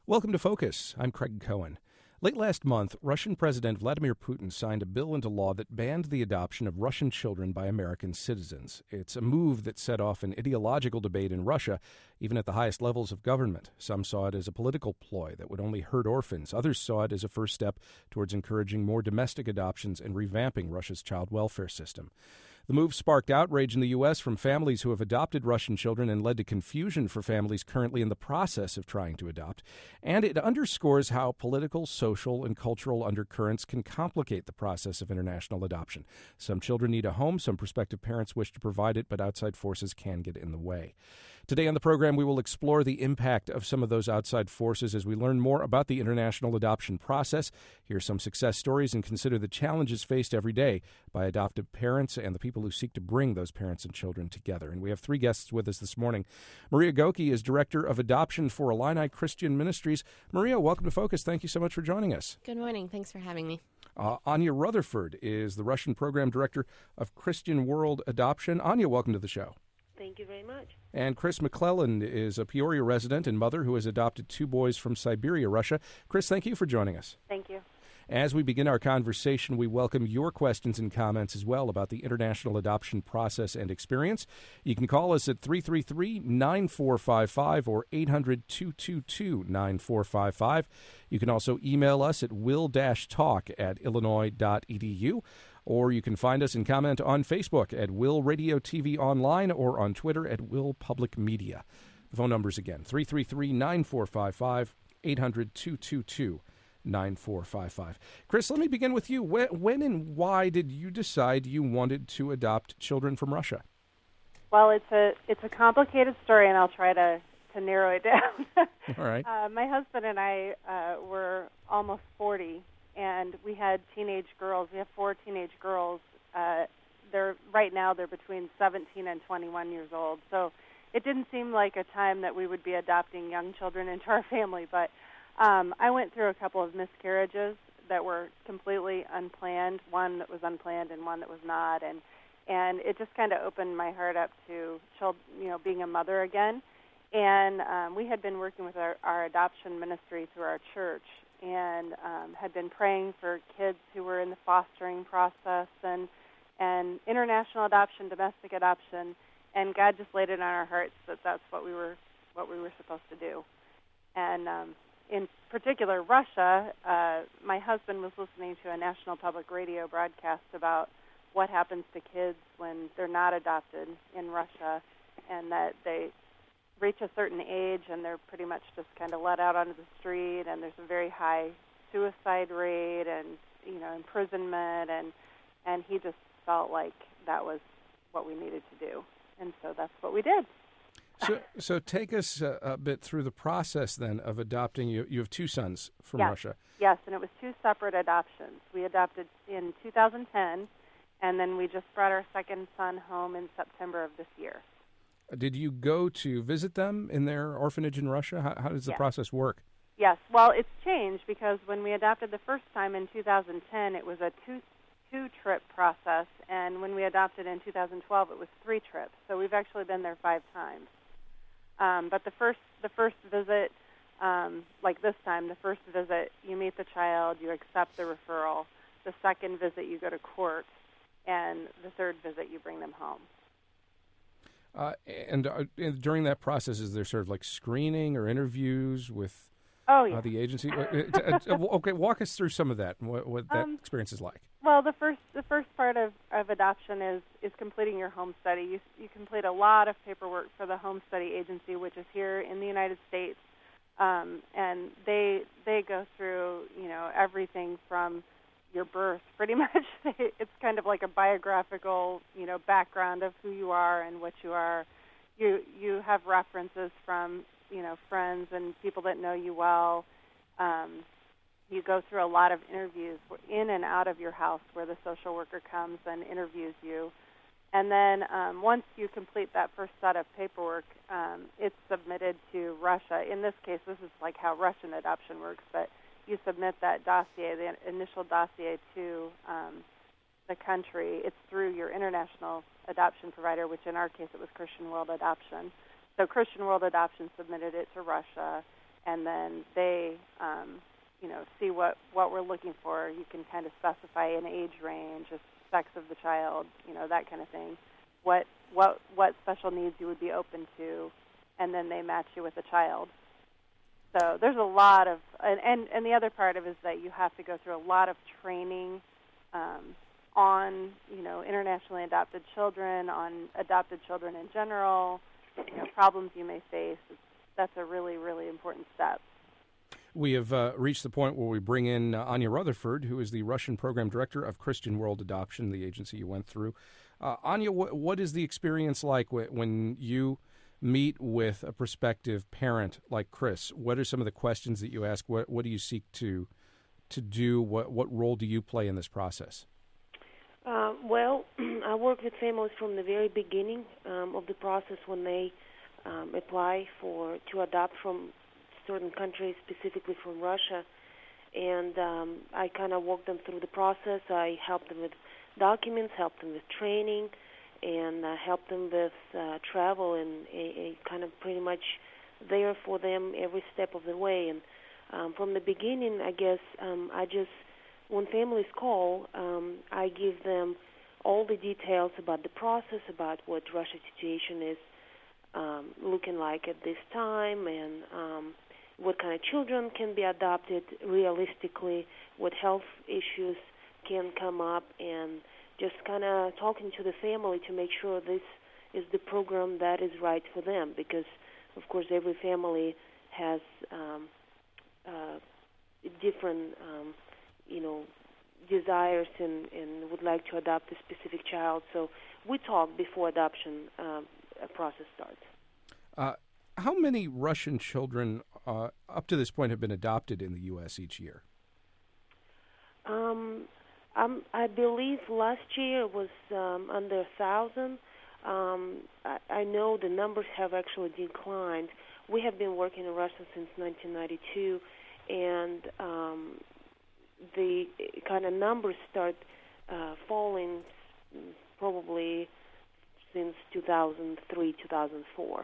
Welcome to Focus. I'm Craig Cohen. Late last month, Russian President Vladimir Putin signed a bill into law that banned the adoption of Russian children by American citizens. It's a move that set off an ideological debate in Russia, even at the highest levels of government. Some saw it as a political ploy that would only hurt orphans. Others saw it as a first step towards encouraging more domestic adoptions and revamping Russia's child welfare system. The move sparked outrage in the U.S. from families who have adopted Russian children and led to confusion for families currently in the process of trying to adopt. And it underscores how political, social, and cultural undercurrents can complicate the process of international adoption. Some children need a home, some prospective parents wish to provide it, but outside forces can get in the way. Today on the program, we will explore the impact of some of those outside forces as we learn more about the international adoption process, hear some success stories, and consider the challenges faced every day by adoptive parents and the people who seek to bring those parents and children together. And we have three guests with us this morning. Maria Goki is Director of Adoption for Illini Christian Ministries. Maria, welcome to Focus. Thank you so much for joining us. Good morning. Thanks for having me. Anya Rutherford is the Russian Program Director of Christian World Adoption. Anya, welcome to the show. Thank you very much. And Chris McClelland is a Peoria resident and mother who has adopted two boys from Siberia, Russia. Chris, thank you for joining us. Thank you. As we begin our conversation, we welcome your questions and comments as well about the international adoption process and experience. You can call us at 333-9455 or 800-222-9455. You can also email us at will-talk@illinois.edu. Or you can find us and comment on Facebook at Will Radio TV Online or on Twitter at Will Public Media. The phone numbers again, 333-9455, 800-222-9455. Chris, let me begin with you. When and why did you decide you wanted to adopt children from Russia? Well, it's a complicated story, and I'll try to narrow it down. All right. My husband and I were almost 40, and we had teenage girls. We have 4 teenage girls. Right now they're between 17 and 21 years old. So it didn't seem like a time that we would be adopting young children into our family. But I went through a couple of miscarriages that were completely unplanned. One that was unplanned and one that was not. And it just kind of opened my heart up to being a mother again. And we had been working with our adoption ministry through our church, and had been praying for kids who were in the fostering process and international adoption, domestic adoption, and God just laid it on our hearts that that's what we were supposed to do. And in particular, Russia, my husband was listening to a national public radio broadcast about what happens to kids when they're not adopted in Russia, and that they reach a certain age and they're pretty much just kind of let out onto the street, and there's a very high suicide rate and imprisonment, and he just felt like that was what we needed to do, and so that's what we did. So take us a bit through the process then of adopting. You have 2 sons from Russia. Yes, and it was 2 separate adoptions. We adopted in 2010, and then we just brought our second son home in September of this year. Did you go to visit them in their orphanage in Russia? How does the process work? Yes. Well, it's changed because when we adopted the first time in 2010, it was a two-trip process, and when we adopted in 2012, it was 3 trips. So we've actually been there 5 times. But the first visit, like this time, the first visit, you meet the child, you accept the referral. The second visit, you go to court, and the third visit, you bring them home. And during that process, is there sort of like screening or interviews with the agency? Okay, walk us through some of that and what that experience is like. Well, the first part of adoption is completing your home study. You complete a lot of paperwork for the Home Study Agency, which is here in the United States, and they go through everything from your birth, pretty much. It's kind of like a biographical, background of who you are and what you are. You have references from, friends and people that know you well. You go through a lot of interviews in and out of your house where the social worker comes and interviews you. And then once you complete that first set of paperwork, it's submitted to Russia. In this case, this is like how Russian adoption works, but you submit that dossier, the initial dossier, to the country. It's through your international adoption provider, which in our case it was Christian World Adoption. So Christian World Adoption submitted it to Russia, and then they, see what we're looking for. You can kind of specify an age range, a sex of the child, that kind of thing. What special needs you would be open to, and then they match you with a child. So there's a lot of, and the other part of it is that you have to go through a lot of training on, internationally adopted children, on adopted children in general, problems you may face. That's a really, really important step. We have reached the point where we bring in Anya Rutherford, who is the Russian Program Director of Christian World Adoption, the agency you went through. Anya, what is the experience like when you meet with a prospective parent like Chris? What are some of the questions that you ask? What do you seek to do? What role do you play in this process? Well, I work with families from the very beginning of the process when they apply to adopt from certain countries, specifically from Russia, and I kind of walk them through the process. I help them with documents, help them with training, and help them with travel, and a kind of pretty much there for them every step of the way. And from the beginning, I guess, when families call, I give them all the details about the process, about what Russia's situation is looking like at this time, and what kind of children can be adopted realistically, what health issues can come up, and just kind of talking to the family to make sure this is the program that is right for them, because, of course, every family has different, desires and would like to adopt a specific child. So we talk before adoption process starts. How many Russian children up to this point have been adopted in the U.S. each year? I believe last year was under 1,000. I know the numbers have actually declined. We have been working in Russia since 1992, and the kind of numbers start falling probably since 2003, 2004.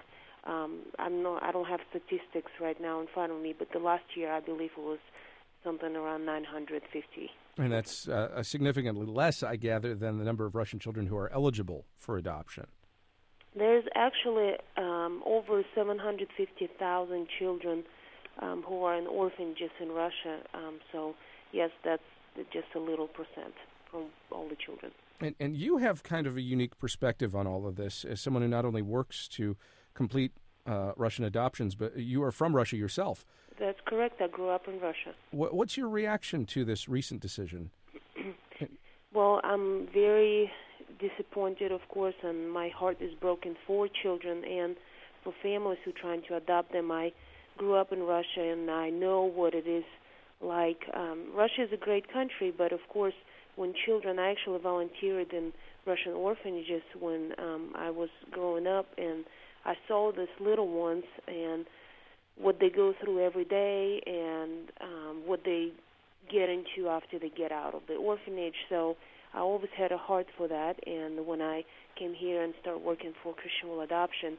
I don't have statistics right now in front of me, but the last year I believe it was something around 950. And that's significantly less, I gather, than the number of Russian children who are eligible for adoption. There's actually over 750,000 children who are in orphanages in Russia. So, yes, that's just a little percent from all the children. And you have kind of a unique perspective on all of this as someone who not only works to complete Russian adoptions, but you are from Russia yourself. That's correct. I grew up in Russia. What's your reaction to this recent decision? Well, I'm very disappointed, of course, and my heart is broken for children and for families who are trying to adopt them. I grew up in Russia, and I know what it is like. Russia is a great country, but, of course, when children, I actually volunteered in Russian orphanages when I was growing up, and I saw these little ones and what they go through every day and what they get into after they get out of the orphanage. So I always had a heart for that, and when I came here and started working for Christian World Adoption,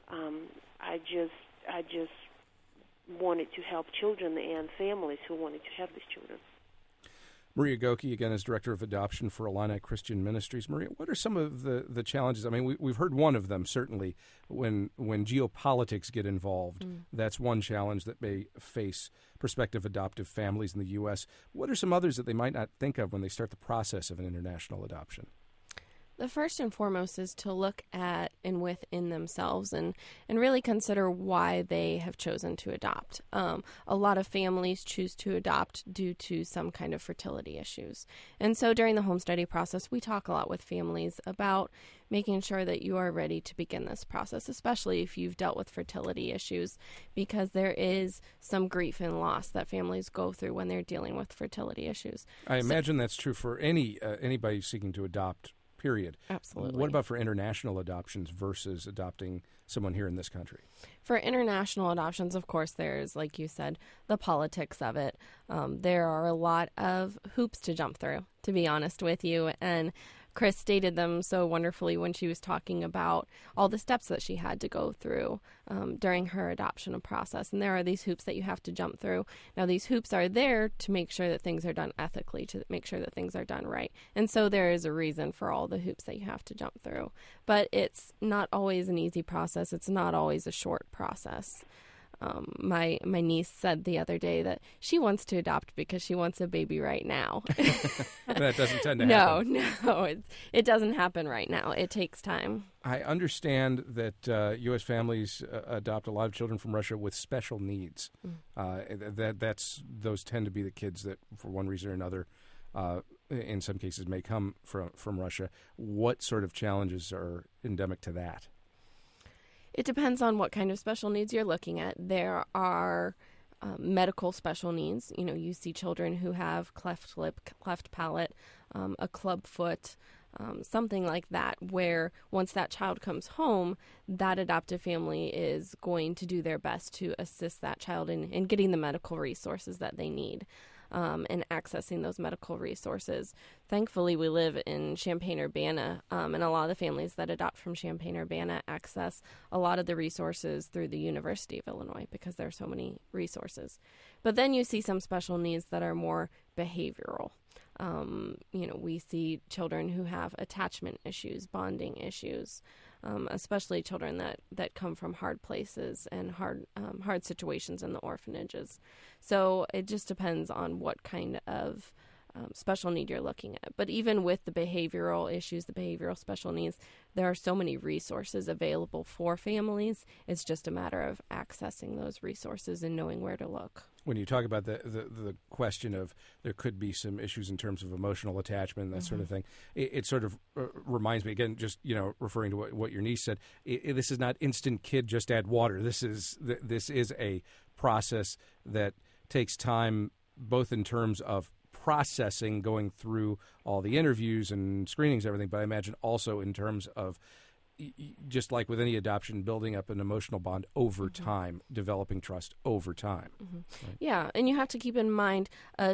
I just wanted to help children and families who wanted to have these children. Maria Goki, again, is Director of Adoption for Illini Christian Ministries. Maria, what are some of the challenges? I mean, we've heard one of them, certainly, when geopolitics get involved. That's one challenge that may face prospective adoptive families in the U.S. What are some others that they might not think of when they start the process of an international adoption? The first and foremost is to look at and within themselves and really consider why they have chosen to adopt. A lot of families choose to adopt due to some kind of fertility issues. And so during the home study process, we talk a lot with families about making sure that you are ready to begin this process, especially if you've dealt with fertility issues, because there is some grief and loss that families go through when they're dealing with fertility issues. I imagine that's true for anybody seeking to adopt. Period. Absolutely. What about for international adoptions versus adopting someone here in this country? For international adoptions, of course, there's, like you said, the politics of it. There are a lot of hoops to jump through, to be honest with you. And Chris stated them so wonderfully when she was talking about all the steps that she had to go through during her adoption process. And there are these hoops that you have to jump through. Now, these hoops are there to make sure that things are done ethically, to make sure that things are done right. And so there is a reason for all the hoops that you have to jump through. But it's not always an easy process. It's not always a short process. My niece said the other day that she wants to adopt because she wants a baby right now. That doesn't tend to happen. No, it doesn't happen right now. It takes time. I understand that U.S. families adopt a lot of children from Russia with special needs. Those tend to be the kids that, for one reason or another, in some cases may come from Russia. What sort of challenges are endemic to that? It depends on what kind of special needs you're looking at. There are medical special needs. You know, you see children who have cleft lip, cleft palate, a club foot, something like that, where once that child comes home, that adoptive family is going to do their best to assist that child in getting the medical resources that they need. And accessing those medical resources. Thankfully, we live in Champaign-Urbana, and a lot of the families that adopt from Champaign-Urbana access a lot of the resources through the University of Illinois because there are so many resources. But then you see some special needs that are more behavioral. We see children who have attachment issues, bonding issues, especially children that come from hard places and hard situations in the orphanages. So it just depends on what kind of special need you're looking at. But even with the behavioral issues, the behavioral special needs, there are so many resources available for families. It's just a matter of accessing those resources and knowing where to look. When you talk about the question of there could be some issues in terms of emotional attachment and that sort of thing, it sort of reminds me, again, just referring to what your niece said, this is not instant kid, just add water. This is a process that takes time, both in terms of processing, going through all the interviews and screenings, everything, but I imagine also in terms of, just like with any adoption, building up an emotional bond over time, developing trust over time. Right? Yeah, and you have to keep in mind most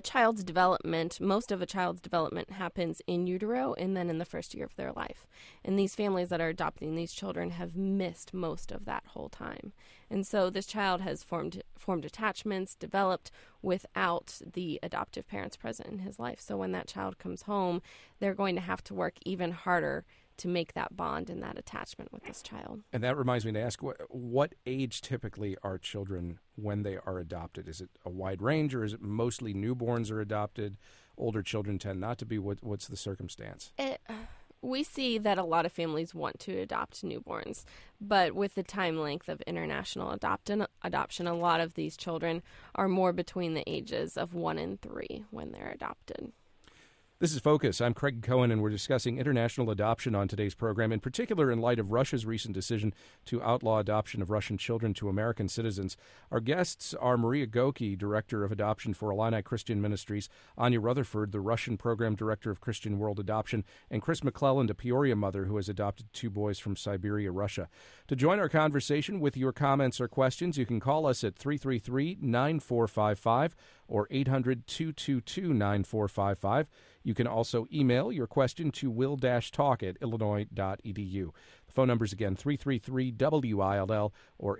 of a child's development happens in utero and then in the first year of their life. And these families that are adopting these children have missed most of that whole time. And so this child has formed attachments, developed without the adoptive parents present in his life. So when that child comes home, they're going to have to work even harder to make that bond and that attachment with this child. And that reminds me to ask, what age typically are children when they are adopted? Is it a wide range, or is it mostly newborns are adopted? Older children tend not to be. What's the circumstance? We see that a lot of families want to adopt newborns, but with the time length of international adoption, a lot of these children are more between the ages of 1 and 3 when they're adopted. This is Focus. I'm Craig Cohen, and we're discussing international adoption on today's program, in particular in light of Russia's recent decision to outlaw adoption of Russian children to American citizens. Our guests are Maria Goki, Director of Adoption for Illini Christian Ministries, Anya Rutherford, the Russian Program Director of Christian World Adoption, and Chris McClelland, a Peoria mother who has adopted 2 boys from Siberia, Russia. To join our conversation with your comments or questions, you can call us at 333-9455 or 800-222-9455. You can also email your question to will-talk@illinois.edu. The phone numbers again, 333-WILL or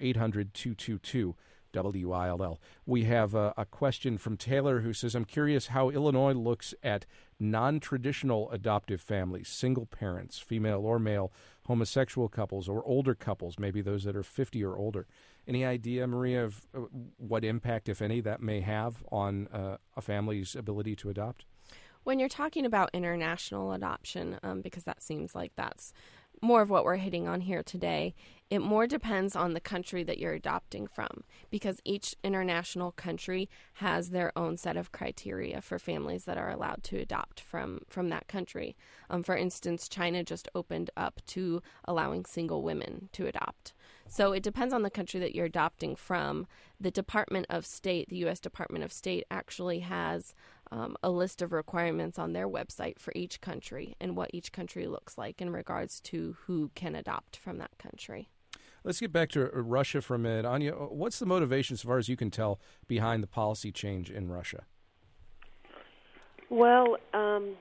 800-222-WILL. We have a question from Taylor who says, I'm curious how Illinois looks at non-traditional adoptive families, single parents, female or male, homosexual couples, or older couples, maybe those that are 50 or older. Any idea, Maria, of what impact, if any, that may have on a family's ability to adopt? When you're talking about international adoption, because that seems like that's more of what we're hitting on here today, it more depends on the country that you're adopting from, because each international country has their own set of criteria for families that are allowed to adopt from that country. For instance, China just opened up to allowing single women to adopt. So it depends on the country that you're adopting from. The Department of State, the U.S. Department of State, actually has a list of requirements on their website for each country and what each country looks like in regards to who can adopt from that country. Let's get back to Russia for a minute. Anya, what's the motivation, as far as you can tell, behind the policy change in Russia? Well,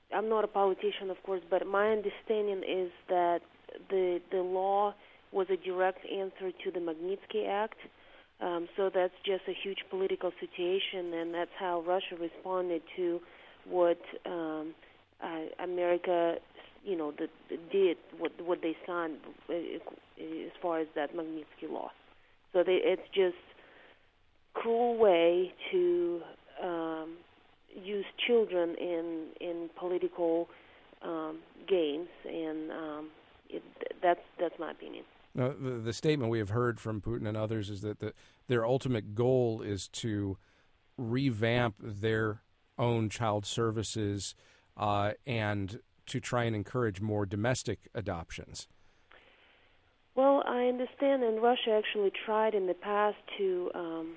I'm not a politician, of course, but my understanding is that the law was a direct answer to the Magnitsky Act. So that's just a huge political situation, and that's how Russia responded to what America, did, what they signed as far as that Magnitsky law. So it's just cruel way to use children in political games, and that's my opinion. The statement we have heard from Putin and others is that their ultimate goal is to revamp their own child services and to try and encourage more domestic adoptions. Well, I understand, and Russia actually tried in the past to,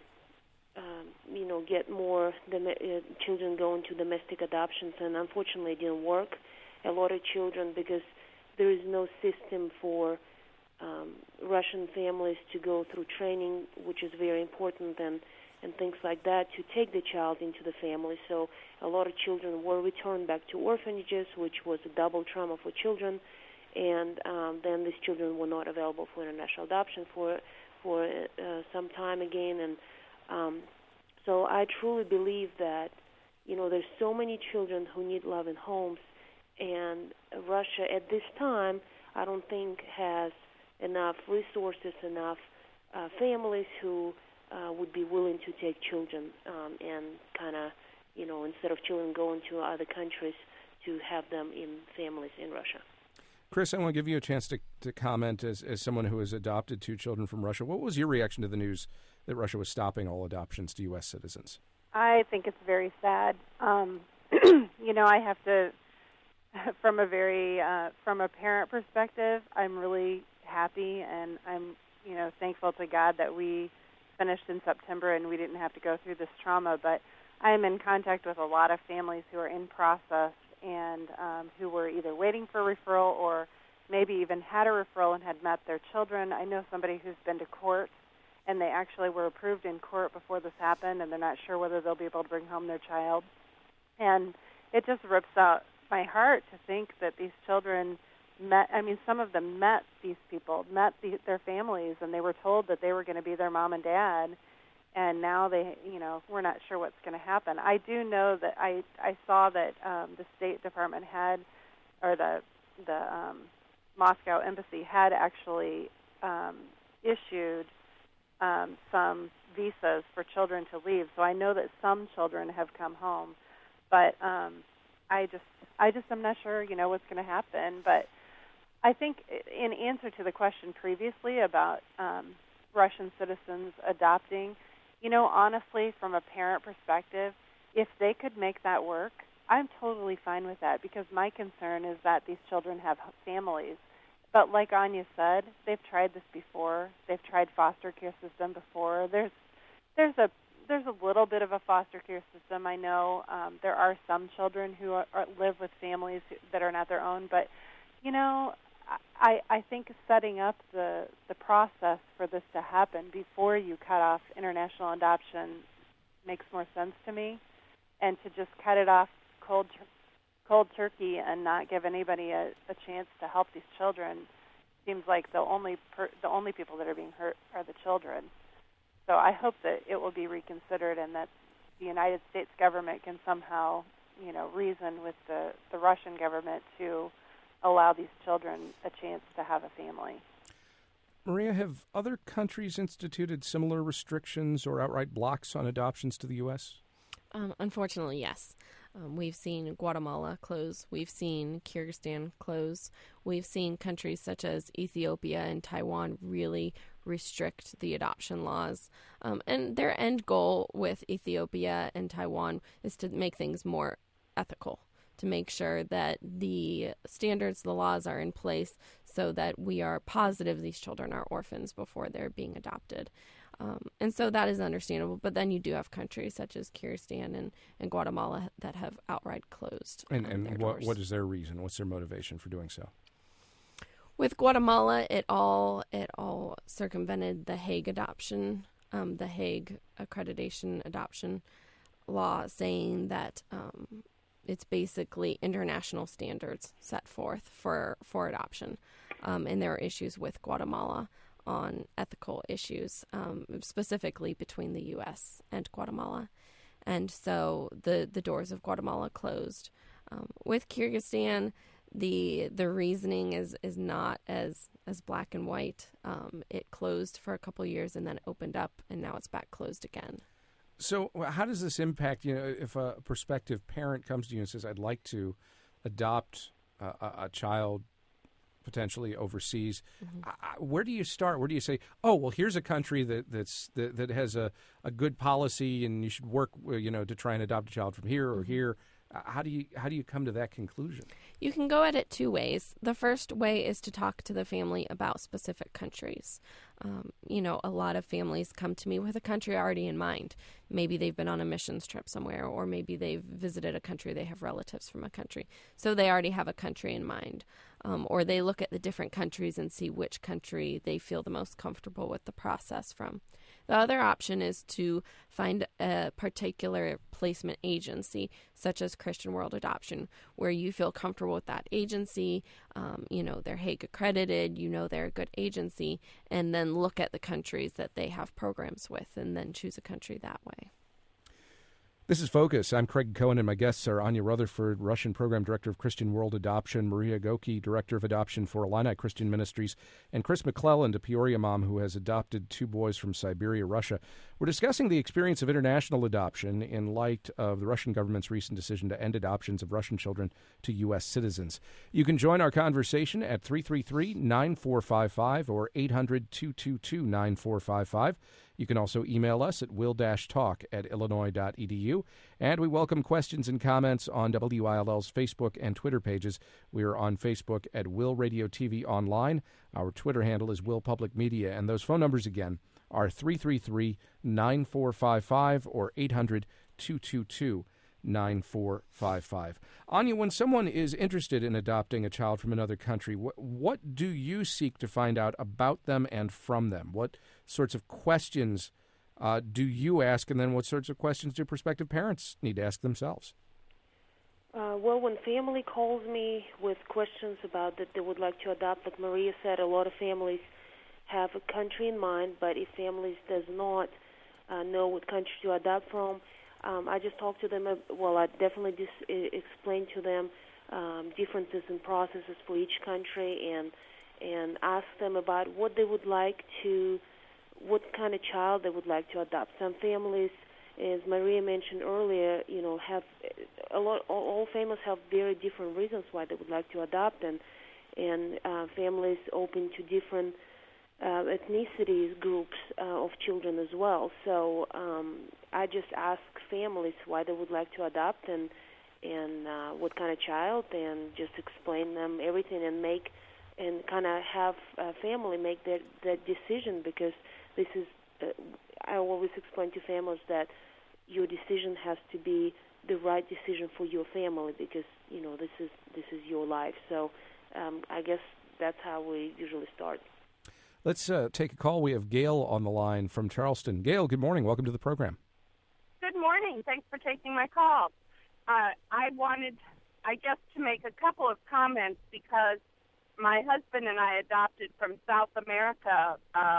get more children going to domestic adoptions, and unfortunately it didn't work. A lot of children, because there is no system for Russian families to go through training, which is very important, and things like that, to take the child into the family. So a lot of children were returned back to orphanages, which was a double trauma for children, and then these children were not available for international adoption for some time again. And so I truly believe that, there's so many children who need love in homes, and Russia at this time, I don't think has enough resources, enough families who would be willing to take children and kind of, instead of children going to other countries, to have them in families in Russia. Chris, I want to give you a chance to comment as someone who has adopted 2 children from Russia. What was your reaction to the news that Russia was stopping all adoptions to U.S. citizens? I think it's very sad. I have to, from a parent perspective, I'm really happy, and I'm, thankful to God that we finished in September and we didn't have to go through this trauma. But I'm in contact with a lot of families who are in process and who were either waiting for referral or maybe even had a referral and had met their children. I know somebody who's been to court, and they actually were approved in court before this happened, and they're not sure whether they'll be able to bring home their child. And it just rips out my heart to think that these children some of them met these people, their families, and they were told that they were going to be their mom and dad, and now we're not sure what's going to happen. I do know that I saw that the State Department had, or the Moscow Embassy had actually issued some visas for children to leave. So I know that some children have come home, but I just am not sure, what's going to happen. But I think in answer to the question previously about Russian citizens adopting, honestly, from a parent perspective, if they could make that work, I'm totally fine with that, because my concern is that these children have families. But like Anya said, they've tried this before. They've tried foster care system before. There's a little bit of a foster care system. I know there are some children who live with families that are not their own, but I think setting up the process for this to happen before you cut off international adoption makes more sense to me, and to just cut it off cold turkey and not give anybody a chance to help these children seems like the only people that are being hurt are the children. So I hope that it will be reconsidered, and that the United States government can somehow, reason with the Russian government to allow these children a chance to have a family. Maria, have other countries instituted similar restrictions or outright blocks on adoptions to the U.S.? Unfortunately, yes. We've seen Guatemala close. We've seen Kyrgyzstan close. We've seen countries such as Ethiopia and Taiwan really restrict the adoption laws. And their end goal with Ethiopia and Taiwan is to make things more ethical, to make sure that the standards, the laws are in place so that we are positive these children are orphans before they're being adopted. And so that is understandable. But then you do have countries such as Kyrgyzstan and Guatemala that have outright closed And their doors. what is their reason? What's their motivation for doing so? With Guatemala, it all circumvented the Hague adoption, the Hague accreditation adoption law, saying that it's basically international standards set forth for adoption. And there are issues with Guatemala on ethical issues, specifically between the U.S. and Guatemala. And so the doors of Guatemala closed. With Kyrgyzstan, the reasoning is not as black and white. It closed for a couple years and then opened up, and now it's back closed again. So how does this impact, if a prospective parent comes to you and says, I'd like to adopt a child potentially overseas, where do you start? Where do you say, oh, well, here's a country that has a good policy and you should work, to try and adopt a child from here or here? How do you come to that conclusion? You can go at it two ways. The first way is to talk to the family about specific countries. A lot of families come to me with a country already in mind. Maybe they've been on a missions trip somewhere, or maybe they've visited a country, they have relatives from a country. So they already have a country in mind. Or they look at the different countries and see which country they feel the most comfortable with the process from. The other option is to find a particular placement agency, such as Christian World Adoption, where you feel comfortable with that agency, they're Hague accredited, they're a good agency, and then look at the countries that they have programs with and then choose a country that way. This is Focus. I'm Craig Cohen, and my guests are Anya Rutherford, Russian Program Director of Christian World Adoption, Maria Goki, Director of Adoption for Illini Christian Ministries, and Chris McClelland, a Peoria mom who has adopted 2 boys from Siberia, Russia. We're discussing the experience of international adoption in light of the Russian government's recent decision to end adoptions of Russian children to U.S. citizens. You can join our conversation at 333-9455 or 800-222-9455. You can also email us at will-talk@illinois.edu. And we welcome questions and comments on WILL's Facebook and Twitter pages. We are on Facebook at Will Radio TV Online. Our Twitter handle is Will Public Media. And those phone numbers again are 333-9455 or 800-222-9455. Anya, when someone is interested in adopting a child from another country, what do you seek to find out about them and from them? What sorts of questions do you ask, and then what sorts of questions do prospective parents need to ask themselves? Well, when family calls me with questions about that they would like to adopt, like Maria said, a lot of families have a country in mind, but if families does not know what country to adopt from, I just talk to them. I definitely just explain to them differences in processes for each country, and ask them about what they would like to, what kind of child they would like to adopt. Some families, as Maria mentioned earlier, have all families have very different reasons why they would like to adopt, and families open to different ethnicities, groups of children as well. So I just ask families why they would like to adopt and what kind of child, and just explain them everything and kind of have a family make that decision, because this is I always explain to families that your decision has to be the right decision for your family, because this is your life. So I guess that's how we usually start. Let's take a call. We have Gail on the line from Charleston. Gail, good morning. Welcome to the program. Good morning. Thanks for taking my call. I wanted, to make a couple of comments, because my husband and I adopted from South America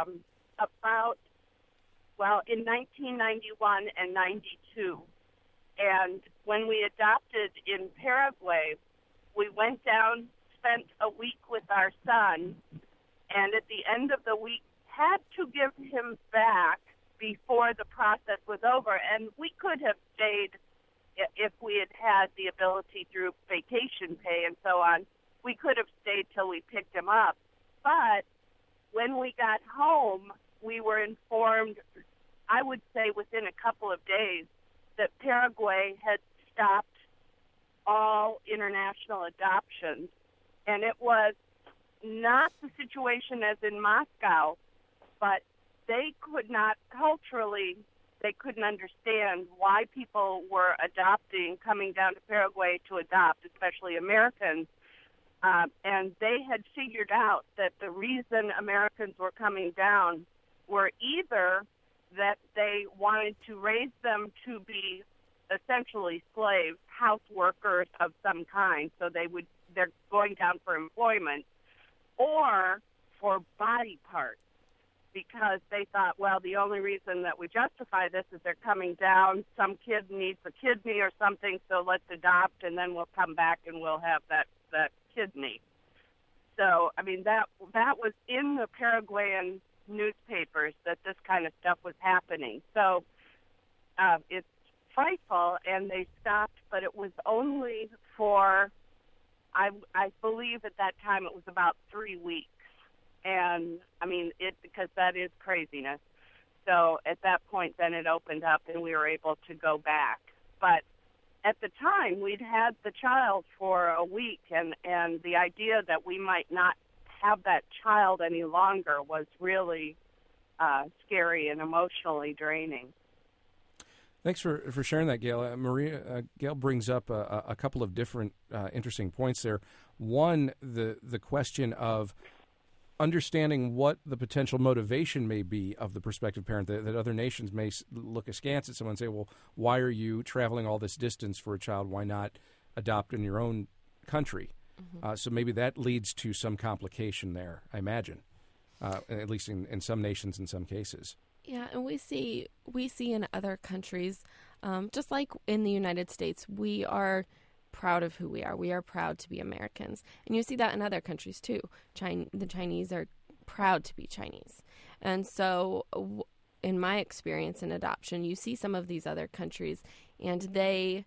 in 1991 and 92. And when we adopted in Paraguay, we went down, spent a week with our son, and at the end of the week had to give him back before the process was over. And we could have stayed if we had had the ability through vacation pay and so on. We could have stayed till we picked him up. But when we got home, we were informed, I would say within a couple of days, that Paraguay had stopped all international adoptions. And it was not the situation as in Moscow, but they could not culturally, they couldn't understand why people were coming down to Paraguay to adopt, especially Americans. And they had figured out that the reason Americans were coming down were either that they wanted to raise them to be essentially slaves, house workers of some kind. So they're going down for employment or for body parts, because they thought, well, the only reason that we justify this is they're coming down, some kid needs a kidney or something, so let's adopt, and then we'll come back and we'll have that kidney. So, I mean, that was in the Paraguayan newspapers that this kind of stuff was happening. So it's frightful, and they stopped, but it was only for, I believe at that time it was about 3 weeks. And, I mean, because that is craziness. So at that point, then it opened up and we were able to go back. But at the time, we'd had the child for a week, and the idea that we might not have that child any longer was really scary and emotionally draining. Thanks for sharing that, Gail. Gail brings up a couple of different interesting points there. One, the question of understanding what the potential motivation may be of the prospective parent, that other nations may look askance at someone and say, well, why are you traveling all this distance for a child? Why not adopt in your own country? Mm-hmm. So maybe that leads to some complication there, I imagine, at least in some nations in some cases. Yeah, and we see in other countries, just like in the United States, we are proud of who we are. We are proud to be Americans. And you see that in other countries too. The Chinese are proud to be Chinese. And so in my experience in adoption, you see some of these other countries, and they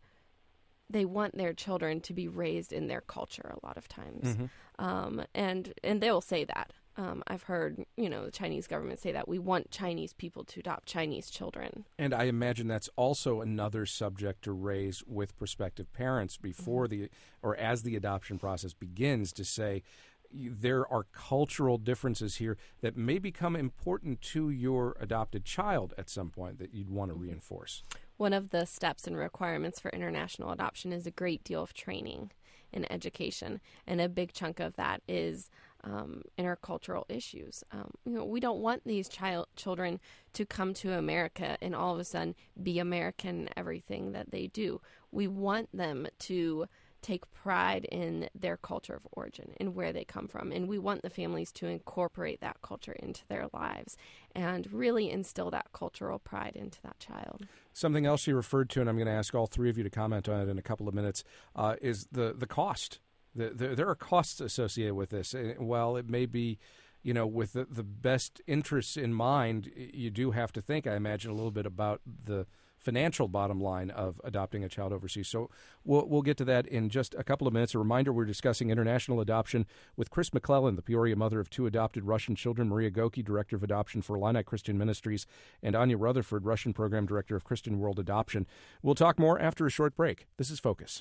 want their children to be raised in their culture a lot of times. Mm-hmm. And they will say that. I've heard, the Chinese government say that we want Chinese people to adopt Chinese children. And I imagine that's also another subject to raise with prospective parents before or as the adoption process begins, to say there are cultural differences here that may become important to your adopted child at some point that you'd want to reinforce. One of the steps and requirements for international adoption is a great deal of training and education, and a big chunk of that is intercultural issues. We don't want these children to come to America and all of a sudden be American in everything that they do. We want them to take pride in their culture of origin and where they come from. And we want the families to incorporate that culture into their lives and really instill that cultural pride into that child. Something else you referred to, and I'm going to ask all three of you to comment on it in a couple of minutes, is the cost. There are costs associated with this. While it may be, with the best interests in mind, you do have to think, I imagine, a little bit about the financial bottom line of adopting a child overseas. So we'll get to that in just a couple of minutes. A reminder, we're discussing international adoption with Chris McClellan, the Peoria mother of 2 adopted Russian children, Maria Goki, Director of Adoption for Illini Christian Ministries, and Anya Rutherford, Russian Program Director of Christian World Adoption. We'll talk more after a short break. This is Focus.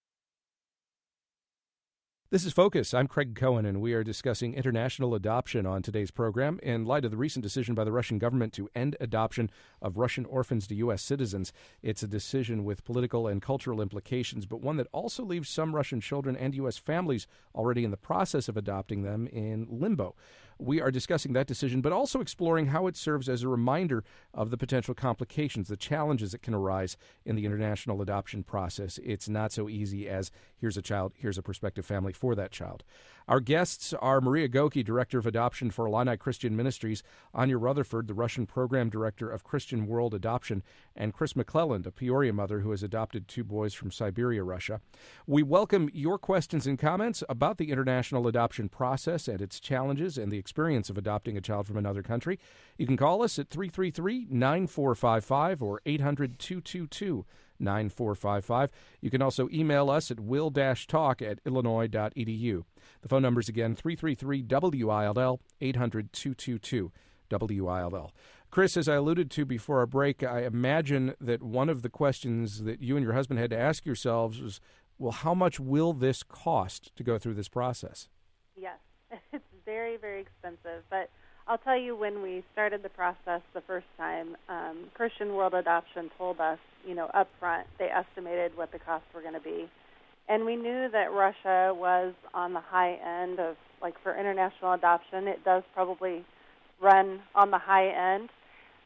This is Focus. I'm Craig Cohen, and we are discussing international adoption on today's program in light of the recent decision by the Russian government to end adoption of Russian orphans to U.S. citizens. It's a decision with political and cultural implications, but one that also leaves some Russian children and U.S. families already in the process of adopting them in limbo. We are discussing that decision, but also exploring how it serves as a reminder of the potential complications, the challenges that can arise in the international adoption process. It's not so easy as here's a child, here's a prospective family for that child. Our guests are Maria Goki, Director of Adoption for Illini Christian Ministries, Anya Rutherford, the Russian Program Director of Christian World Adoption, and Chris McClellan, a Peoria mother who has adopted 2 boys from Siberia, Russia. We welcome your questions and comments about the international adoption process and its challenges and the experience of adopting a child from another country. You can call us at 333-9455 or 800-222-9455. You can also email us at will-talk@illinois.edu. The phone number is again 333-WILL, 800-222-WILL. Chris, as I alluded to before our break, I imagine that one of the questions that you and your husband had to ask yourselves was, well, how much will this cost to go through this process? Yes, it's very, very expensive. But I'll tell you, when we started the process the first time, Christian World Adoption told us, up front, they estimated what the costs were going to be. And we knew that Russia was on the high end of, for international adoption, it does probably run on the high end.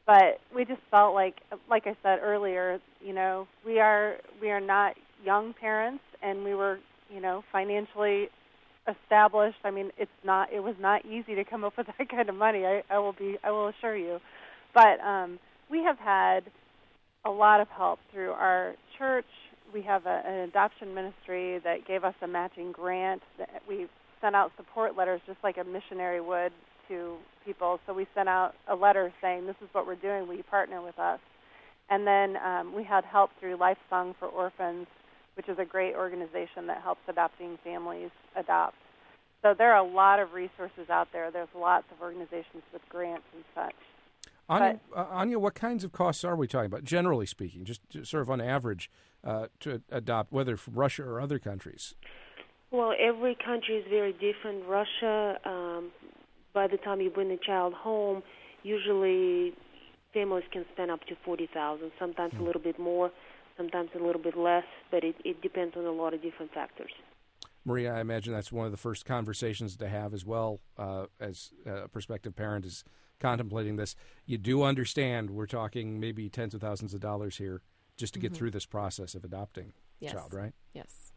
But we just felt like I said earlier, we are not young parents, and we were, financially established. I mean, it was not easy to come up with that kind of money. I will assure you. But we have had a lot of help through our church. We have an adoption ministry that gave us a matching grant. We sent out support letters just like a missionary would to people. So we sent out a letter saying, this is what we're doing, will you partner with us? And then we had help through Lifesong for Orphans, which is a great organization that helps adopting families adopt. So there are a lot of resources out there. There's lots of organizations with grants and such. Anya, what kinds of costs are we talking about, generally speaking, just sort of on average, to adopt, whether from Russia or other countries? Well, every country is very different. Russia, by the time you bring the child home, usually families can spend up to $40,000, sometimes a little bit more, sometimes a little bit less, but it depends on a lot of different factors. Maria, I imagine that's one of the first conversations to have as well as a prospective parent is contemplating this. You do understand we're talking maybe tens of thousands of dollars here just to get through this process of adopting a child, right? Yes.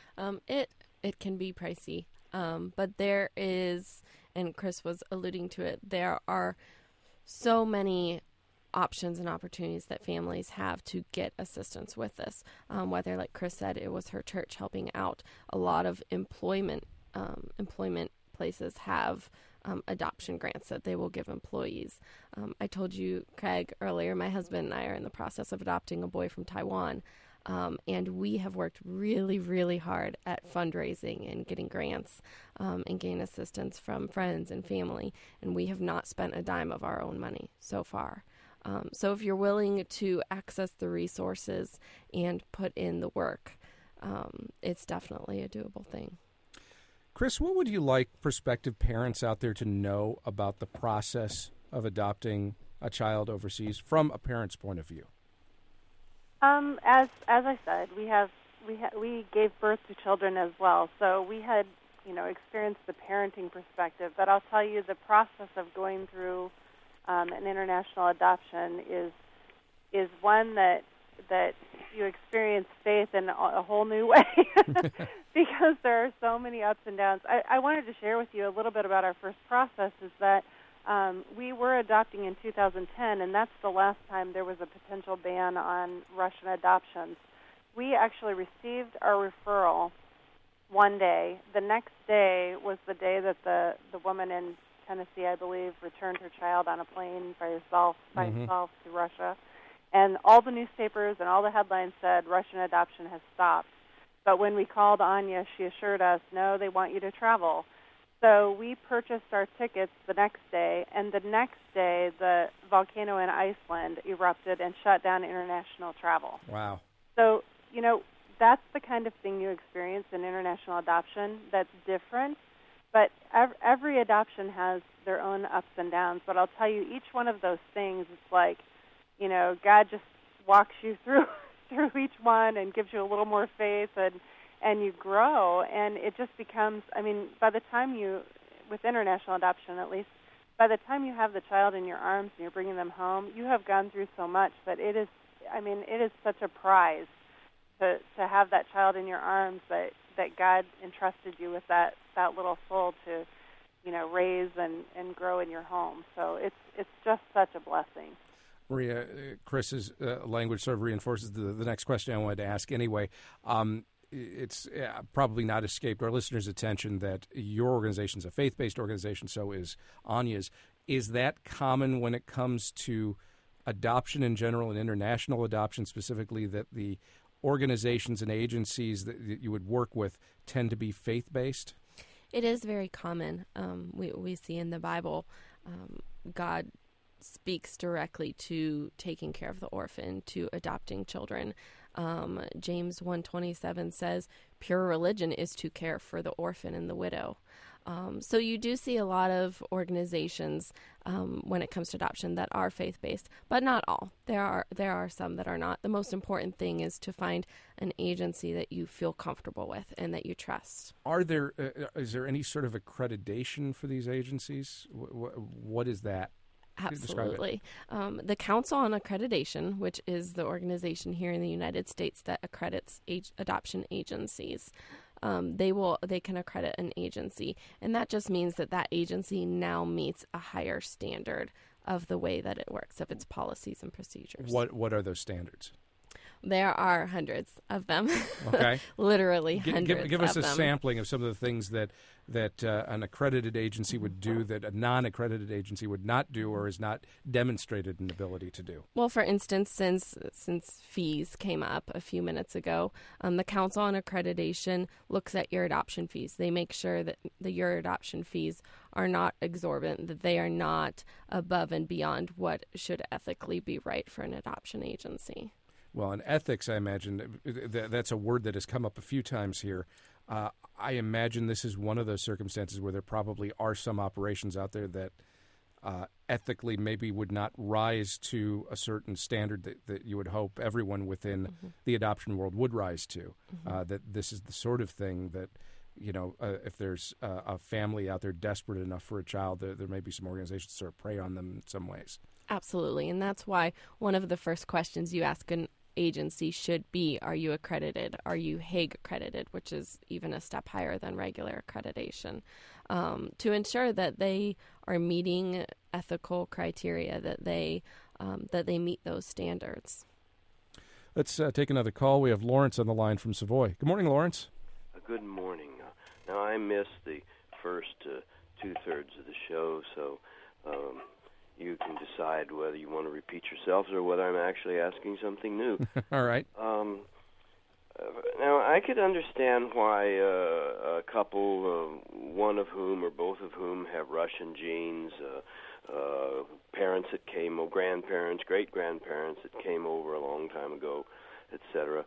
It can be pricey, but there is, and Chris was alluding to it, there are so many options and opportunities that families have to get assistance with this, whether, like Chris said, it was her church helping out. A lot of employment places have adoption grants that they will give employees. I told you, Craig, earlier, my husband and I are in the process of adopting a boy from Taiwan, and we have worked really, really hard at fundraising and getting grants and getting assistance from friends and family, and we have not spent a dime of our own money so far. So if you're willing to access the resources and put in the work, it's definitely a doable thing. Chris, what would you like prospective parents out there to know about the process of adopting a child overseas from a parent's point of view? As I said, we gave birth to children as well, so we had experienced the parenting perspective. But I'll tell you, the process of going through an international adoption is one that you experience faith in a whole new way because there are so many ups and downs. I wanted to share with you a little bit about our first process. Is that we were adopting in 2010, and that's the last time there was a potential ban on Russian adoptions. We actually received our referral one day. The next day was the day that the woman in Tennessee, I believe, returned her child on a plane by herself to Russia. And all the newspapers and all the headlines said Russian adoption has stopped. But when we called Anya, she assured us, no, they want you to travel. So we purchased our tickets the next day, and the next day the volcano in Iceland erupted and shut down international travel. Wow. So, that's the kind of thing you experience in international adoption that's different. But every adoption has their own ups and downs. But I'll tell you, each one of those things, it's like, God just walks you through each one and gives you a little more faith, and you grow. And it just becomes, by the time with international adoption at least, by the time you have the child in your arms and you're bringing them home, you have gone through so much that it is such a prize to have that child in your arms that God entrusted you with that little soul to, raise and grow in your home. So it's just such a blessing. Maria, Chris's language sort of reinforces the next question I wanted to ask anyway. It's probably not escaped our listeners' attention that your organization's a faith-based organization, so is Anya's. Is that common when it comes to adoption in general and international adoption specifically, that the organizations and agencies that you would work with tend to be faith-based? It is very common. We see in the Bible, God speaks directly to taking care of the orphan, to adopting children. James 1:27 says, pure religion is to care for the orphan and the widow. So you do see a lot of organizations when it comes to adoption that are faith-based, but not all. There are some that are not. The most important thing is to find an agency that you feel comfortable with and that you trust. Is there any sort of accreditation for these agencies? What is that? Absolutely. The Council on Accreditation, which is the organization here in the United States that accredits adoption agencies, they can accredit an agency, and that just means that that agency now meets a higher standard of the way that it works, of its policies and procedures. What are those standards? There are hundreds of them. Okay. Literally hundreds. Give us of a them. sampling of some of the things that an accredited agency would do that a non-accredited agency would not do or is not demonstrated an ability to do. Well, for instance, since fees came up a few minutes ago, the Council on Accreditation looks at your adoption fees. They make sure that your adoption fees are not exorbitant, that they are not above and beyond what should ethically be right for an adoption agency. Well, in ethics, I imagine that's a word that has come up a few times here. I imagine this is one of those circumstances where there probably are some operations out there that ethically maybe would not rise to a certain standard that you would hope everyone within the adoption world would rise to. That this is the sort of thing that, if there's a family out there desperate enough for a child, there may be some organizations that sort of prey on them in some ways. Absolutely, and that's why one of the first questions you ask an agency should be, are you accredited? Are you Hague accredited, which is even a step higher than regular accreditation, to ensure that they are meeting ethical criteria, that they meet those standards. Let's take another call. We have Lawrence on the line from Savoy. Good morning, Lawrence. Good morning. Now, I missed the first two-thirds of the show, so you can decide whether you want to repeat yourselves or whether I'm actually asking something new. All right. Now, I could understand why a couple, one of whom or both of whom have Russian genes, parents that came, grandparents, great-grandparents that came over a long time ago, etc.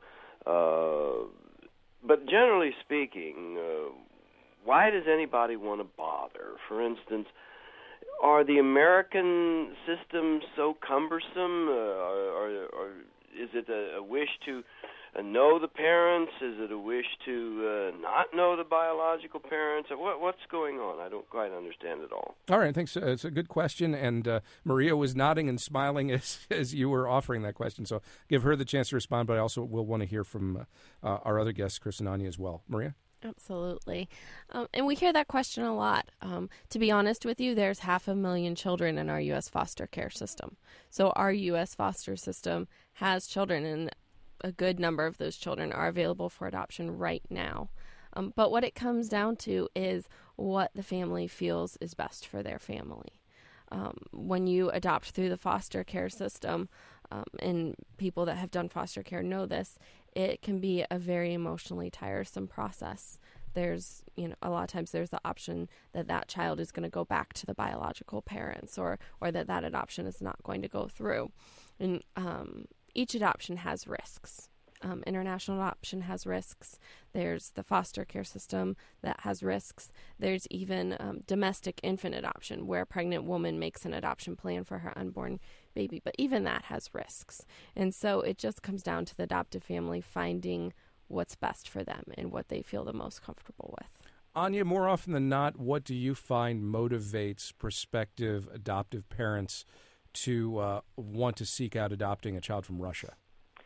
But generally speaking, why does anybody want to bother? For instance, are the American systems so cumbersome? Or is it a wish to know the parents? Is it a wish to not know the biological parents? What's going on? I don't quite understand it all. All right, thanks. It's a good question, and Maria was nodding and smiling as you were offering that question, so give her the chance to respond, but I also will want to hear from our other guests, Chris and Anya, as well. Maria? Absolutely. And we hear that question a lot. To be honest with you, there's 500,000 children in our U.S. foster care system. So our U.S. foster system has children, and a good number of those children are available for adoption right now. But what it comes down to is what the family feels is best for their family. When you adopt through the foster care system, and people that have done foster care know this, it can be a very emotionally tiresome process. There's, a lot of times there's the option that that child is going to go back to the biological parents, or that adoption is not going to go through. And each adoption has risks. International adoption has risks. There's the foster care system that has risks. There's even domestic infant adoption, where a pregnant woman makes an adoption plan for her unborn baby. But even that has risks. And so it just comes down to the adoptive family finding what's best for them and what they feel the most comfortable with. Anya, more often than not, what do you find motivates prospective adoptive parents to want to seek out adopting a child from Russia?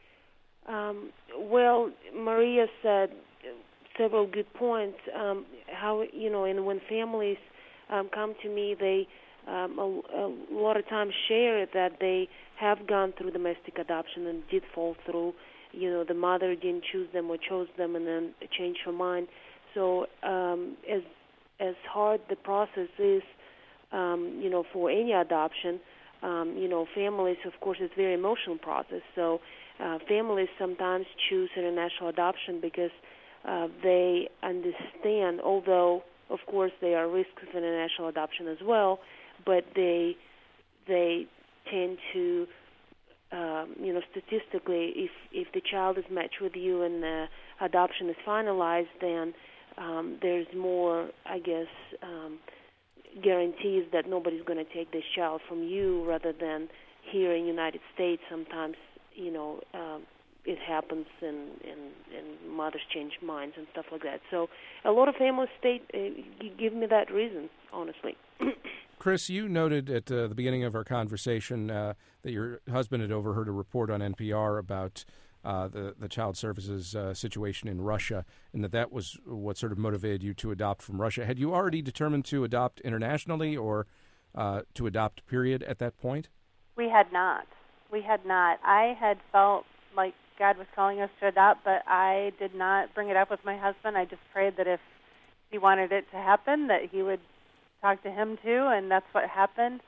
Well, Maria said several good points. How, and when families come to me, they a lot of times share that they have gone through domestic adoption and did fall through. The mother didn't choose them or chose them and then changed her mind. So as hard the process is, for any adoption, families, of course, it's a very emotional process. So families sometimes choose international adoption because they understand, although, of course, there are risks of international adoption as well, but they tend to, statistically, if the child is matched with you and the adoption is finalized, then there's more, I guess, guarantees that nobody's going to take this child from you, rather than here in the United States. Sometimes, it happens and mothers change minds and stuff like that. So a lot of families give me that reason, honestly. Chris, you noted at the beginning of our conversation that your husband had overheard a report on NPR about the child services situation in Russia, and that was what sort of motivated you to adopt from Russia. Had you already determined to adopt internationally or to adopt, period, at that point? We had not. I had felt like God was calling us to adopt, but I did not bring it up with my husband. I just prayed that if he wanted it to happen, that he would talk to him too, and that's what happened.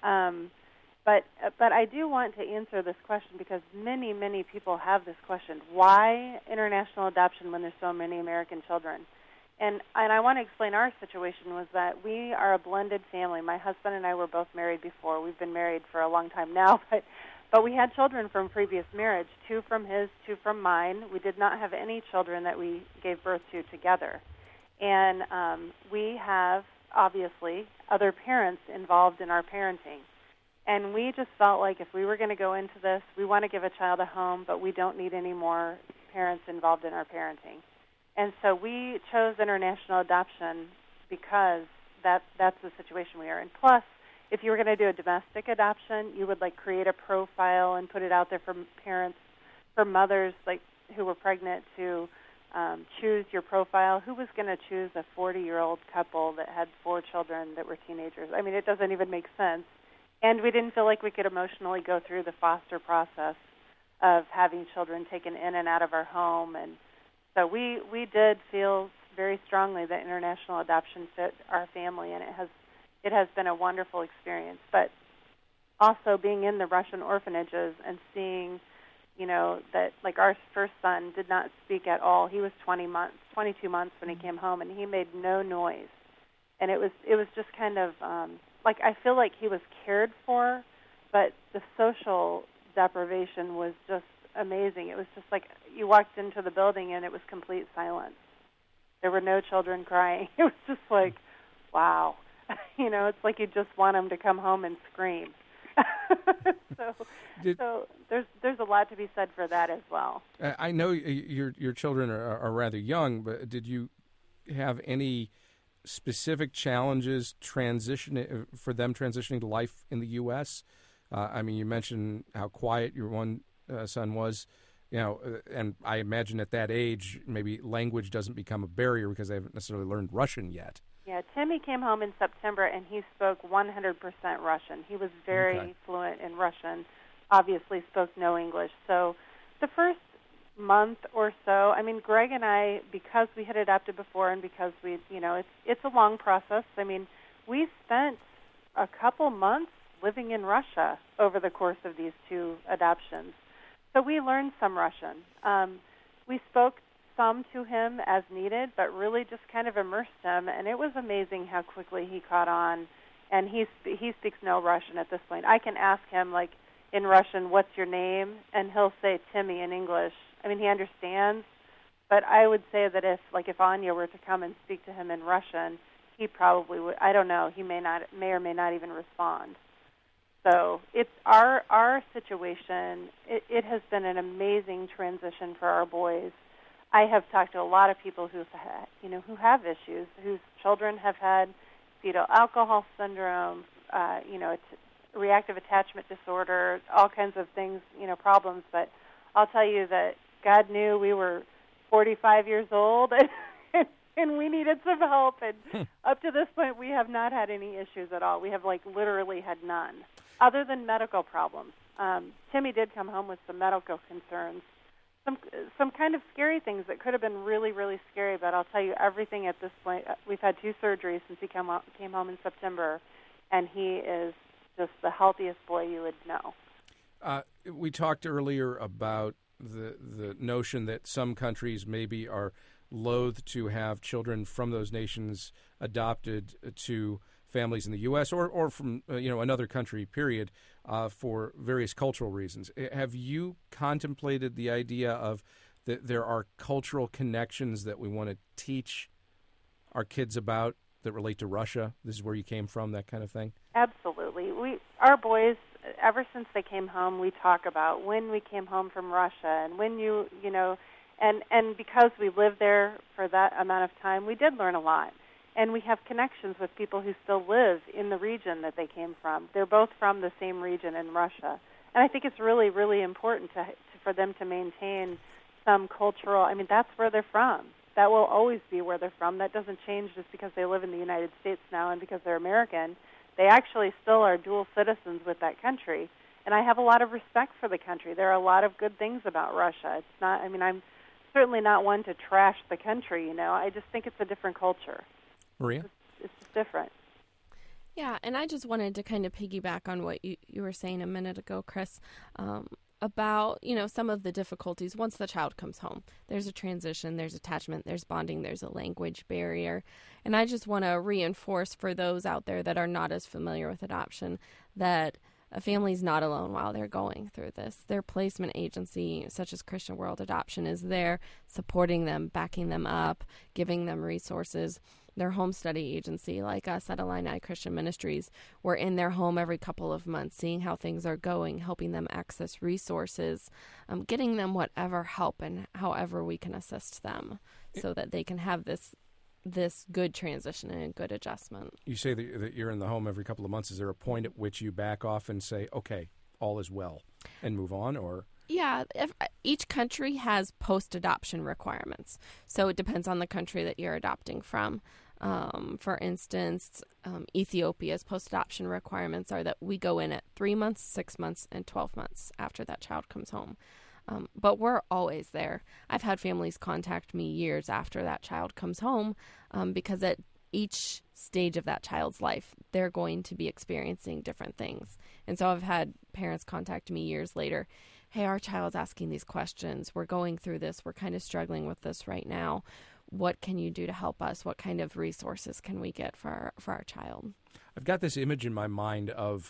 But I do want to answer this question because many people have this question: why international adoption when there's so many American children? And I want to explain our situation was that we are a blended family. My husband and I were both married before. We've been married for a long time now, but we had children from previous marriage, 2 from his, 2 from mine. We did not have any children that we gave birth to together. And we have, obviously, other parents involved in our parenting. And we just felt like if we were going to go into this, we want to give a child a home, but we don't need any more parents involved in our parenting. And so we chose international adoption because that's the situation we are in. Plus, if you were going to do a domestic adoption, you would create a profile and put it out there for parents, for mothers who were pregnant to choose your profile. Who was going to choose a 40-year-old couple that had 4 children that were teenagers? I mean, it doesn't even make sense. And we didn't feel like we could emotionally go through the foster process of having children taken in and out of our home. And so we did feel very strongly that international adoption fit our family, and it has been a wonderful experience. But also being in the Russian orphanages and seeing, that our first son did not speak at all. He was 22 months when he came home, and he made no noise. And it was just kind of I feel like he was cared for, but the social deprivation was just amazing. It was just like you walked into the building and it was complete silence. There were no children crying. It was just like, wow. It's like you just want them to come home and scream. So there's a lot to be said for that as well. I know your children are rather young, but did you have any specific challenges for them transitioning to life in the U.S.? I mean, you mentioned how quiet your one son was, and I imagine at that age, maybe language doesn't become a barrier because they haven't necessarily learned Russian yet. Yeah, Timmy came home in September, and he spoke 100% Russian. He was very fluent in Russian, obviously spoke no English. So the first month or so, I mean, Greg and I, because we had adopted before and because we, it's a long process. I mean, we spent a couple months living in Russia over the course of these 2 adoptions. So we learned some Russian. We spoke some to him as needed, but really just kind of immersed him, and it was amazing how quickly he caught on. And he speaks no Russian at this point. I can ask him, in Russian, what's your name? And he'll say Timmy in English. I mean, he understands, but I would say that if Anya were to come and speak to him in Russian, he probably would. I don't know. He may or may not even respond. So it's our situation. It has been an amazing transition for our boys. I have talked to a lot of people who have issues, whose children have had fetal alcohol syndrome, reactive attachment disorder, all kinds of things, problems. But I'll tell you that God knew we were 45 years old and we needed some help. And up to this point, we have not had any issues at all. We have literally had none, other than medical problems. Timmy did come home with some medical concerns, some kind of scary things that could have been really, really scary. But I'll tell you, everything at this point, we've had 2 surgeries since he came home in September, and he is just the healthiest boy you would know. We talked earlier about the notion that some countries maybe are loath to have children from those nations adopted to families in the U.S. or from another country, period, for various cultural reasons. Have you contemplated the idea of that there are cultural connections that we want to teach our kids about that relate to Russia? This is where you came from, that kind of thing? Absolutely. Our boys, ever since they came home, we talk about when we came home from Russia and when and because we lived there for that amount of time, we did learn a lot. And we have connections with people who still live in the region that they came from. They're both from the same region in Russia. And I think it's really, really important for them to maintain some cultural, I mean, that's where they're from. That will always be where they're from. That doesn't change just because they live in the United States now and because they're American. They actually still are dual citizens with that country. And I have a lot of respect for the country. There are a lot of good things about Russia. It's not, I mean, I'm certainly not one to trash the country, you know. I just think it's a different culture. Maria? It's just different. Yeah, and I just wanted to kind of piggyback on what you were saying a minute ago, Chris, about, you know, some of the difficulties once the child comes home. There's a transition, there's attachment, there's bonding, there's a language barrier. And I just want to reinforce for those out there that are not as familiar with adoption that a family's not alone while they're going through this. Their placement agency, such as Christian World Adoption, is there supporting them, backing them up, giving them resources. Their home study agency, like us at Illini Christian Ministries, we're in their home every couple of months, seeing how things are going, helping them access resources, getting them whatever help and however we can assist them so that they can have this good transition and a good adjustment. You say that you're in the home every couple of months. Is there a point at which you back off and say, okay, all is well, and move on, or? Yeah, each country has post-adoption requirements. So it depends on the country that you're adopting from. For instance, Ethiopia's post-adoption requirements are that we go in at 3 months, 6 months, and 12 months after that child comes home. But we're always there. I've had families contact me years after that child comes home because at each stage of that child's life, they're going to be experiencing different things. And so I've had parents contact me years later. Hey, our child's asking these questions. We're going through this. We're kind of struggling with this right now. What can you do to help us? What kind of resources can we get for our child? I've got this image in my mind of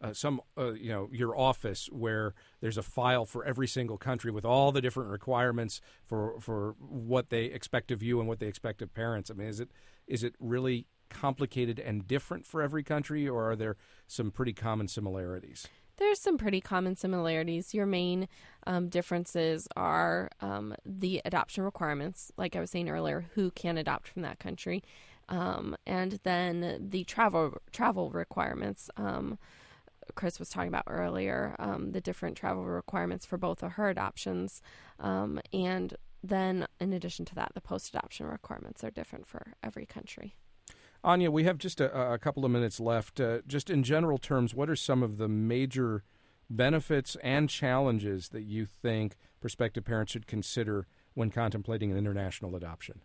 your office where there's a file for every single country with all the different requirements for what they expect of you and what they expect of parents. I mean, is it really complicated and different for every country, or are there some pretty common similarities? There's some pretty common similarities. Your main differences are the adoption requirements, like I was saying earlier, who can adopt from that country, and then the travel requirements. Chris was talking about earlier, the different travel requirements for both of her adoptions, and then in addition to that, the post-adoption requirements are different for every country. Anya, we have just a couple of minutes left. Just in general terms, what are some of the major benefits and challenges that you think prospective parents should consider when contemplating an international adoption?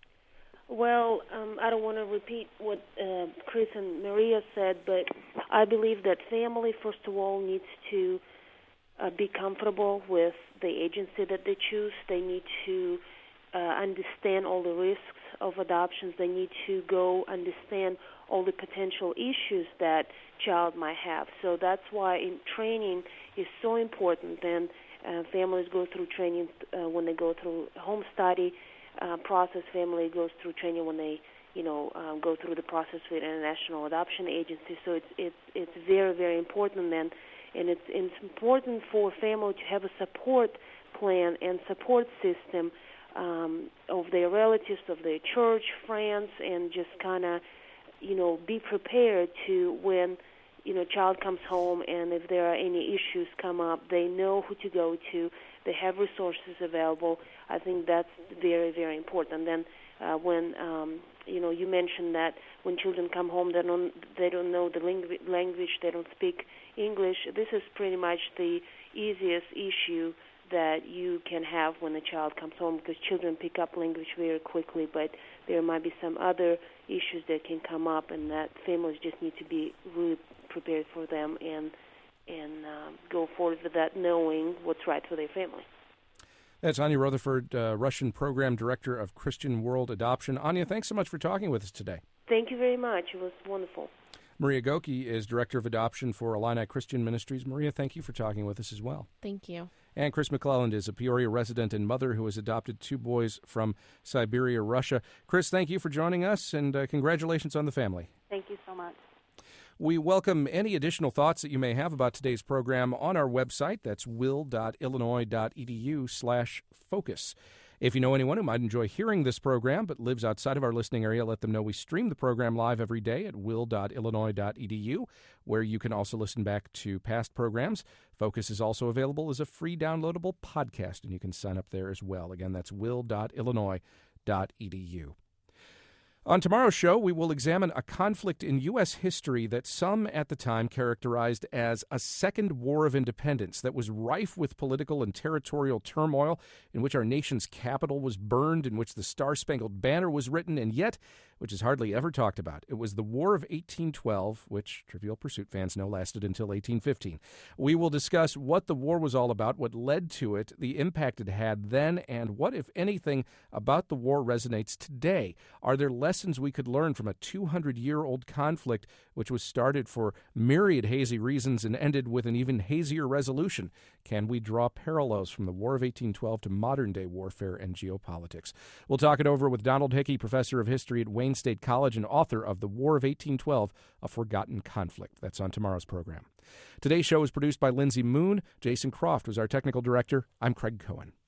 Well, I don't want to repeat what Chris and Maria said, but I believe that family, first of all, needs to be comfortable with the agency that they choose. They need to understand all the risks of adoptions. They need to go understand all the potential issues that child might have. So that's why training is so important. And families go through training when they go through home study process. Family goes through training when they, go through the process with International Adoption Agency. So it's very, very important then. And it's important for family to have a support plan and support system of their relatives, of their church, friends, and just kind of, be prepared to when, child comes home, and if there are any issues come up, they know who to go to. They have resources available. I think that's very, very important. And then when, you mentioned that when children come home, they don't know the language, they don't speak English. This is pretty much the easiest issue that you can have when a child comes home, because children pick up language very quickly, but there might be some other issues that can come up, and that families just need to be really prepared for them and go forward with that, knowing what's right for their family. That's Anya Rutherford, Russian Program Director of Christian World Adoption. Anya, thanks so much for talking with us today. Thank you very much. It was wonderful. Maria Goki is Director of Adoption for Illini Christian Ministries. Maria, thank you for talking with us as well. Thank you. And Chris McClelland is a Peoria resident and mother who has adopted 2 boys from Siberia, Russia. Chris, thank you for joining us, and congratulations on the family. Thank you so much. We welcome any additional thoughts that you may have about today's program on our website. That's will.illinois.edu/focus. If you know anyone who might enjoy hearing this program but lives outside of our listening area, let them know we stream the program live every day at will.illinois.edu, where you can also listen back to past programs. Focus is also available as a free downloadable podcast, and you can sign up there as well. Again, that's will.illinois.edu. On tomorrow's show, we will examine a conflict in U.S. history that some at the time characterized as a second war of independence that was rife with political and territorial turmoil, in which our nation's capital was burned, in which the Star-Spangled Banner was written, and yet, which is hardly ever talked about, it was the War of 1812, which Trivial Pursuit fans know lasted until 1815. We will discuss what the war was all about, what led to it, the impact it had then, and what, if anything, about the war resonates today. Are there lessons we could learn from a 200-year-old conflict which was started for myriad hazy reasons and ended with an even hazier resolution? Can we draw parallels from the War of 1812 to modern-day warfare and geopolitics? We'll talk it over with Donald Hickey, professor of history at Wayne State College and author of The War of 1812, A Forgotten Conflict. That's on tomorrow's program. Today's show was produced by Lindsay Moon. Jason Croft was our technical director. I'm Craig Cohen.